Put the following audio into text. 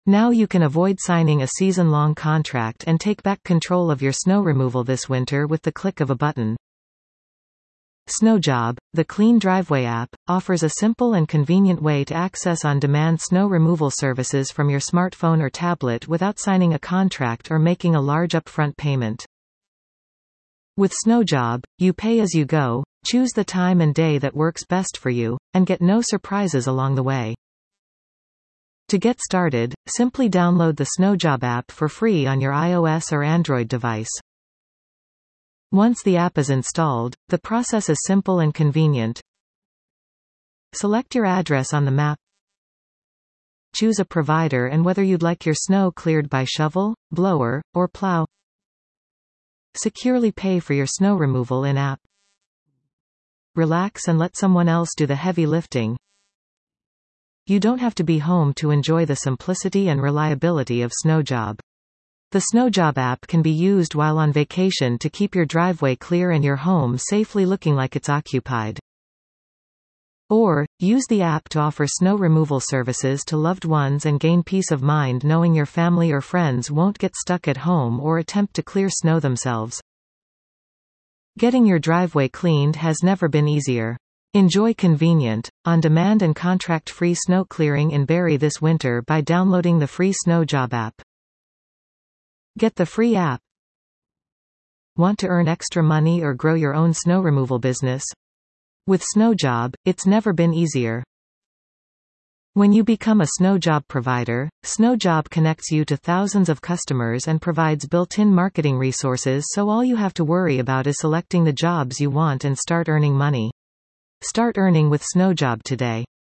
Now you can avoid signing a season-long contract and take back control of your snow removal this winter with the click of a button. SnowJob, the clean driveway app, offers a simple and convenient way to access on-demand snow removal services from your smartphone or tablet without signing a contract or making a large upfront payment. With SnowJob, you pay as you go, choose the time and day that works best for you, and get no surprises along the way. To get started, simply download the SnowJob app for free on your iOS or Android device. Once the app is installed, the process is simple and convenient. Select your address on the map. Choose a provider and whether you'd like your snow cleared by shovel, blower, or plow. Securely pay for your snow removal in-app. Relax and let someone else do the heavy lifting. You don't have to be home to enjoy the simplicity and reliability of SnowJob. The SnowJob app can be used while on vacation to keep your driveway clear and your home safely looking like it's occupied. Or, use the app to offer snow removal services to loved ones and gain peace of mind knowing your family or friends won't get stuck at home or attempt to clear snow themselves. Getting your driveway cleaned has never been easier. Enjoy convenient, on-demand and contract-free snow clearing in Barrie this winter by downloading the free SnowJob app. Get the free app. Want to earn extra money or grow your own snow removal business? With SnowJob, it's never been easier. When you become a SnowJob provider, SnowJob connects you to thousands of customers and provides built-in marketing resources, so all you have to worry about is selecting the jobs you want and start earning money. Start earning with SnowJob today.